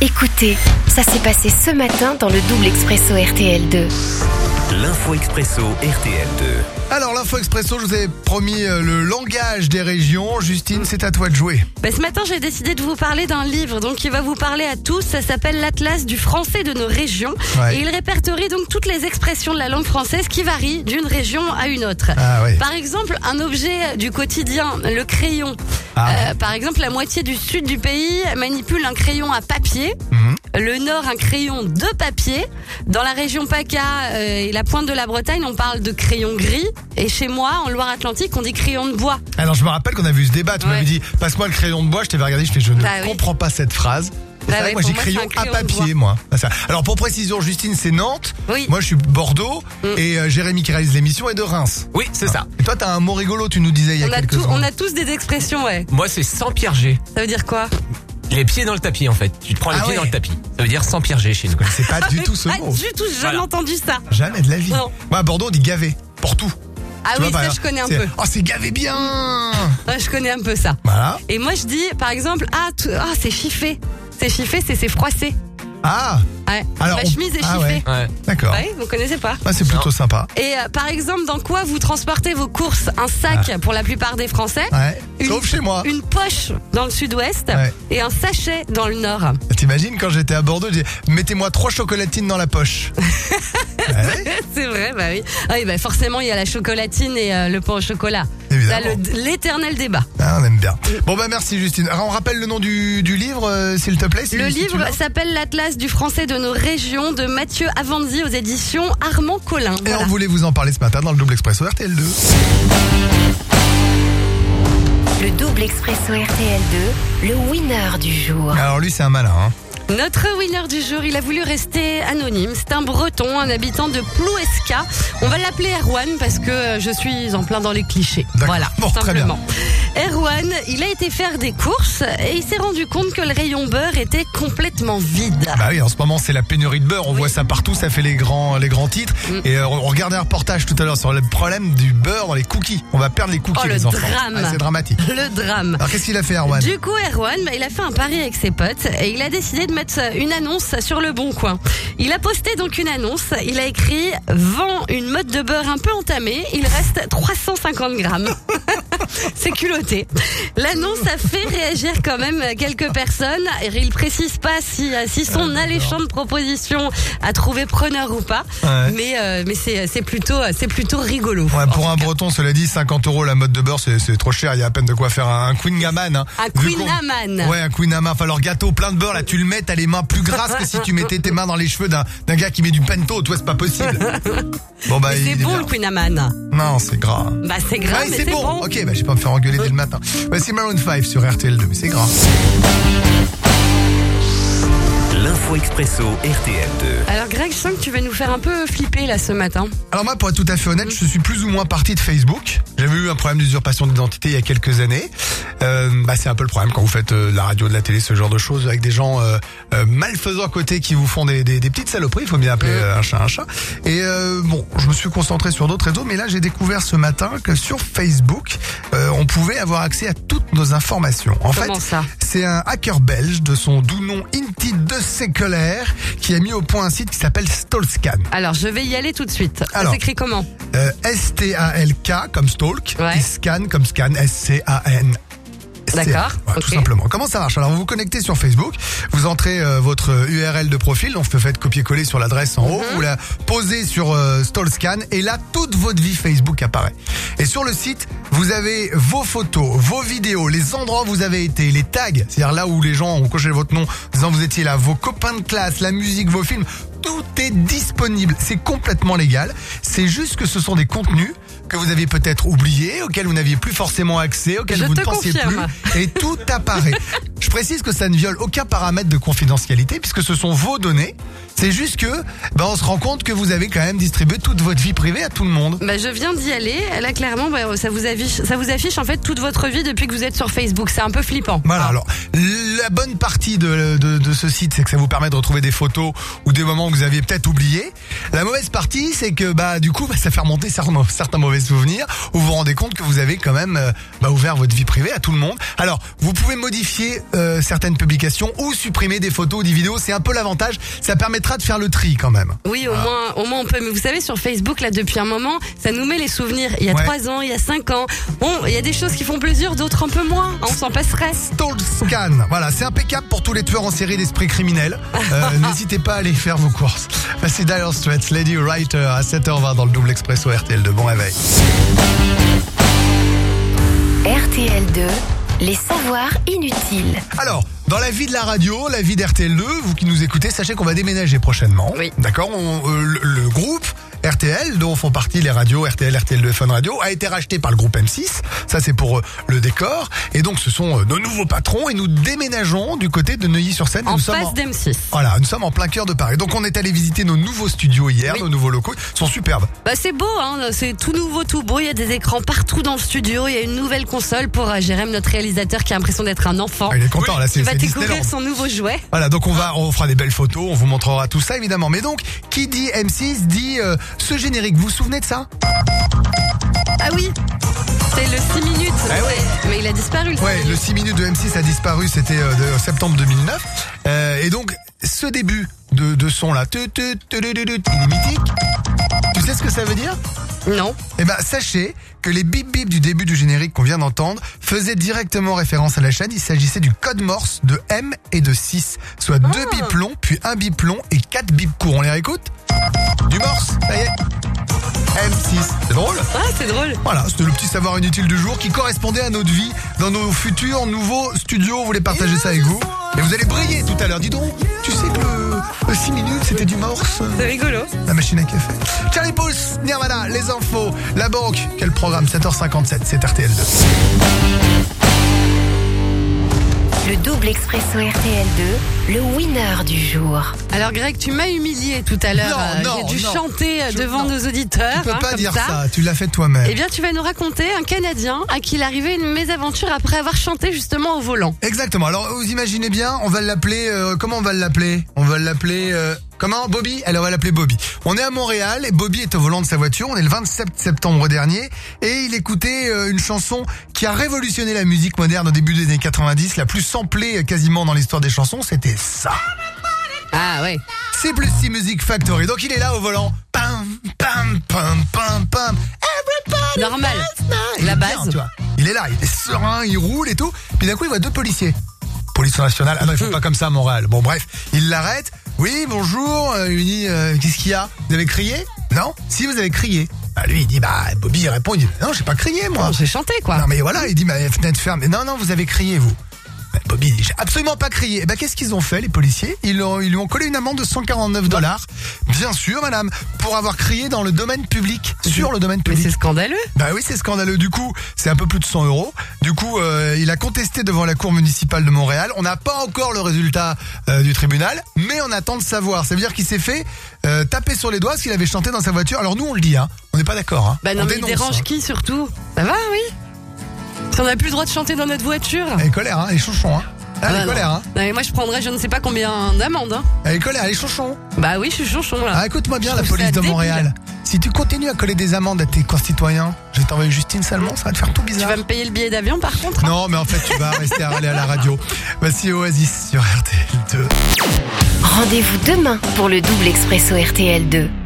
Écoutez, ça s'est passé ce matin dans le Double Expresso RTL2. L'info expresso RTL2. Alors l'info expresso, je vous ai promis le langage des régions. Justine, c'est à toi de jouer. Ce matin, j'ai décidé de vous parler d'un livre qui va vous parler à tous. Ça s'appelle l'Atlas du français de nos régions. Ouais. Et il répertorie donc toutes les expressions de la langue française qui varient d'une région à une autre. Ah ouais. Par exemple, un objet du quotidien, le crayon. Par exemple, la moitié du sud du pays manipule un crayon à papier. Le nord, un crayon de papier. Dans la région PACA et la pointe de la Bretagne, on parle de crayon gris. Et chez moi, en Loire-Atlantique, on dit crayon de bois. Alors je me rappelle qu'on a vu ce débat. Tu m'avais dit, passe-moi le crayon de bois. Je t'avais regardé, je fais, je ne comprends pas cette phrase. C'est vrai que moi j'ai crayon à papier, moi. Alors pour précision, Justine, c'est Nantes. Oui. Moi je suis Bordeaux. Et Jérémy qui réalise l'émission est de Reims. Oui, c'est ça. Et toi t'as un mot rigolo, tu nous disais il y a quelques secondes. On a tous des expressions, ouais. Moi, c'est sans Pierre-G. Ça veut dire quoi? Les pieds dans le tapis, en fait. Tu te prends les pieds dans le tapis. Ça veut dire sans Pierre-G chez nous. C'est pas du tout ce Pas mot. du tout, j'ai jamais entendu ça. Jamais de la vie. Non. Moi à Bordeaux on dit gavé. Pour tout. Ah Tu oui, vois, ça je connais un peu. Oh c'est gavé bien. Ouais, je connais un peu ça. Voilà. Et moi je dis, par exemple, c'est chiffé. C'est chiffé, c'est froissé. Ah. Ouais. Alors, Ma chemise est chiffée. ouais. Ouais. D'accord. Ouais, vous connaissez pas. Ah, c'est plutôt sympa. Et par exemple, dans quoi vous transportez vos courses? Un sac pour la plupart des Français. Ouais. Une- Sauf chez moi. Une poche dans le sud-ouest. Ouais. Et un sachet dans le nord. T'imagines quand j'étais à Bordeaux, j'ai dit mettez-moi 3 chocolatines dans la poche. Ouais, C'est vrai, bah oui. Ah oui, bah forcément, il y a la chocolatine et le pain au chocolat. évidemment. Là, l'éternel débat. Ah, on aime bien. Bon bah merci Justine. Alors on rappelle le nom du livre, s'il te plaît. Le si tu livre l'as. s'appelle l'Atlas du français de nos régions de Mathieu Avanzi aux éditions Armand Collin. Et Voilà. on voulait vous en parler ce matin dans le Double Expresso RTL2. Le Double Expresso RTL2, le winner du jour. Alors lui c'est un malin. Hein. Notre winner du jour, il a voulu rester anonyme. C'est un breton, un habitant de Plouesca. On va l'appeler Erwan parce que je suis en plein dans les clichés. D'accord. Voilà, Bon, très simplement. Erwan, il a été faire des courses et il s'est rendu compte que le rayon beurre était complètement vide. Bah oui, en ce moment c'est la pénurie de beurre. On voit ça partout, ça fait les grands titres. Et on regardait un reportage tout à l'heure sur le problème du beurre dans les cookies. On va perdre les cookies Oh, le les enfants. drame. Ah, c'est dramatique. Le drame. Alors qu'est-ce qu'il a fait Erwan? Du coup, Erwan, il a fait un pari avec ses potes et il a décidé de mettre une annonce sur le Bon Coin. Il a posté donc une annonce. Il a écrit « Vend une mode de beurre un peu entamée. Il reste 350 grammes. » C'est culotté. L'annonce a fait réagir quand même quelques personnes. Il précise pas si son alléchante proposition a trouvé preneur ou pas. Ouais. Mais c'est plutôt rigolo. Ouais, pour un breton, cela dit, 50 € la mode de beurre, c'est trop cher. Il y a à peine de quoi faire un Queen Aman. Hein. Un Queen Aman. Ouais, un Queen Aman. Enfin, leur gâteau plein de beurre, là, tu le mets, t'as les mains plus grasses que si tu mettais tes mains dans les cheveux d'un gars qui met du pento. Toi, c'est pas possible. Bon, bah, Mais il c'est est bon bien. le Queen Aman. Non, c'est gras. Bah c'est grave, Ouais, mais c'est c'est bon. bon. Ok, bah, je vais pas me faire engueuler dès le matin. Voici Maroon 5 sur RTL2, mais c'est gras. L'info expresso RTL2. Alors Greg, je sens que tu vas nous faire un peu flipper là ce matin. Alors moi, pour être tout à fait honnête, je suis plus ou moins parti de Facebook. J'avais eu un problème d'usurpation d'identité il y a quelques années. C'est un peu le problème quand vous faites de la radio, de la télé, ce genre de choses, avec des gens malfaisants à côté qui vous font des petites saloperies. Il faut bien appeler un chat un chat. Et je me suis concentré sur d'autres réseaux, mais là j'ai découvert ce matin que sur Facebook, on pouvait avoir accès à toutes nos informations. En Comment fait, ça? c'est un hacker belge de son doux nom Inti de Sécolaire qui a mis au point un site qui s'appelle Stalkscan. Alors je vais y aller tout de suite. Ça Alors. s'écrit comment? STALK comme stalk, Ouais. et scan comme scan, SCAN. D'accord, Voilà, ok. tout simplement. Comment ça marche? Alors vous vous connectez sur Facebook, vous entrez votre URL de profil, donc vous faites copier-coller sur l'adresse en haut, vous la posez sur Stalkscan et là toute votre vie Facebook apparaît. Et sur le site, vous avez vos photos, vos vidéos, les endroits où vous avez été, les tags, c'est-à-dire là où les gens ont coché votre nom, en disant vous étiez là, vos copains de classe, la musique, vos films, tout est disponible. C'est complètement légal. C'est juste que ce sont des contenus que vous aviez peut-être oubliés, auxquels vous n'aviez plus forcément accès, auxquels Je vous ne te pensiez confirme. plus. Et tout apparaît. Je précise que ça ne viole aucun paramètre de confidentialité puisque ce sont vos données. C'est juste que, on se rend compte que vous avez quand même distribué toute votre vie privée à tout le monde. Bah, je viens d'y aller. Là, clairement, ça vous affiche en fait toute votre vie depuis que vous êtes sur Facebook. C'est un peu flippant. Voilà, alors, la bonne partie de ce site, c'est que ça vous permet de retrouver des photos ou des moments que vous aviez peut-être oubliés. La mauvaise partie, c'est que, du coup, ça fait remonter certains mauvais souvenirs où vous vous rendez compte que vous avez quand même, ouvert votre vie privée à tout le monde. Alors, vous pouvez modifier certaines publications ou supprimer des photos ou des vidéos. C'est un peu l'avantage. Ça permettra de faire le tri quand même. Oui, au moins on peut. Mais vous savez, sur Facebook, là, depuis un moment, ça nous met les souvenirs. Il y a 3 ans, il y a 5 ans. Bon, il y a des choses qui font plaisir, d'autres un peu moins. On s'en passerait. StalkScan. Voilà, c'est impeccable pour tous les tueurs en série d'esprits criminels. N'hésitez pas à aller faire vos courses. C'est Dire Straits, Lady Writer à 7h20 dans le double expresso RTL2. Bon réveil. RTL2, les savoirs inutiles. Alors, dans la vie de la radio, la vie d'RTL2, vous qui nous écoutez, sachez qu'on va déménager prochainement. Oui. D'accord, le groupe RTL, dont font partie les radios RTL, RTL2, Fun Radio, a été racheté par le groupe M6. Ça, c'est pour le décor. Et donc, ce sont nos nouveaux patrons et nous déménageons du côté de Neuilly-sur-Seine. En face d'M6. Voilà, nous sommes en plein cœur de Paris. Donc, on est allé visiter nos nouveaux studios hier, nos nouveaux locaux. Ils sont superbes. Bah, c'est beau, hein. C'est tout nouveau, tout beau. Il y a des écrans partout dans le studio. Il y a une nouvelle console pour Jérém, notre réalisateur, qui a l'impression d'être un enfant. Ah, il est content, là, Il va c'est découvrir Disneyland. son nouveau jouet. Voilà, donc on fera des belles photos, on vous montrera tout ça évidemment. Mais donc, qui dit M6 dit ce générique. Vous vous souvenez de ça? Ah oui, c'est le 6 minutes. Ah ouais. Mais il a disparu. Le 6 minutes de M6 a disparu, c'était de septembre 2009. Et donc, ce début de son là, il est mythique. Tu sais ce que ça veut dire? Non. Eh ben, sachez que les bip bip du début du générique qu'on vient d'entendre faisaient directement référence à la chaîne. Il s'agissait du code Morse de M et de 6, soit 2 bips longs, puis 1 bip long et 4 bips courts. On les réécoute? Du Morse, ça y est. M6, c'est drôle? Ah, c'est drôle. Voilà, c'était le petit savoir inutile du jour qui correspondait à notre vie dans nos futurs nouveaux studios. On voulait partager ça avec vous. Et vous allez briller tout à l'heure. Dis donc, tu sais que le 6 minutes, c'était du Morse. C'est rigolo. La machine à café. Charlie Pouce, Nirvana, les infos, la banque. Quel programme? 7h57, c'est RTL2. Le double expresso RTL2, le winner du jour. Alors Greg, tu m'as humilié tout à l'heure. J'ai dû chanter devant nos auditeurs. Tu peux pas comme dire ça, tu l'as fait toi-même. Eh bien, tu vas nous raconter un Canadien à qui il arrivait une mésaventure après avoir chanté justement au volant. Exactement. Alors, vous imaginez bien, on va l'appeler... comment on va l'appeler? On va l'appeler... Comment? Bobby? Alors, on va l'appeler Bobby. On est à Montréal et Bobby est au volant de sa voiture. On est le 27 septembre dernier et il écoutait une chanson qui a révolutionné la musique moderne au début des années 90. La plus samplée quasiment dans l'histoire des chansons, c'était ça. Ah ouais. C'est plus si Music Factory. Donc, il est là au volant. Pam, pam, pam, pam, pam. Everybody Normal. dance now. La Il est base. bien, tu vois. Il est là, il est serein, il roule et tout. Puis d'un coup, il voit 2 policiers. Police nationale. Ah non, il faut pas comme ça à Montréal. Bon, bref, il l'arrête. Oui, bonjour. Il lui dit, qu'est-ce qu'il y a? Vous avez crié? Non? Si, vous avez crié. Bah, lui, il dit, Bobby, il répond, il dit, non, j'ai pas crié, moi. J'ai chanté, quoi. Non, mais voilà, il dit, fenêtre fermée. Non, vous avez crié, vous. Bobby dit, j'ai absolument pas crié. Et qu'est-ce qu'ils ont fait, les policiers? Ils lui ont collé une amende de $149. Bien sûr, madame, pour avoir crié dans le domaine public. Sur le domaine public. Mais c'est scandaleux. Bah oui, c'est scandaleux. Du coup, c'est un peu plus de 100 €. Du coup, il a contesté devant la cour municipale de Montréal. On n'a pas encore le résultat du tribunal, mais on attend de savoir. Ça veut dire qu'il s'est fait taper sur les doigts parce qu'il avait chanté dans sa voiture. Alors nous, on le dit, hein. On n'est pas d'accord, hein. Bah non, On mais il dénonce, dérange hein. qui surtout? Ça va, oui. Si on n'a plus le droit de chanter dans notre voiture. Elle est colère, hein. Elle est chonchon, hein. Elle est non. colère, hein. Non, mais moi je prendrais je ne sais pas combien d'amendes, hein. Elle est colère, elle est chonchon. Bah oui, je suis chonchon là. Ah, écoute-moi bien, Je la trouve police ça de débile. Montréal. Si tu continues à coller des amendes à tes concitoyens, je vais t'envoyer Justine Salmon, ça va te faire tout Tu bizarre. vas me payer le billet d'avion par contre, hein. Non, mais en fait, tu vas rester à aller à la radio. Voici Oasis sur RTL2. Rendez-vous demain pour le double expresso RTL2.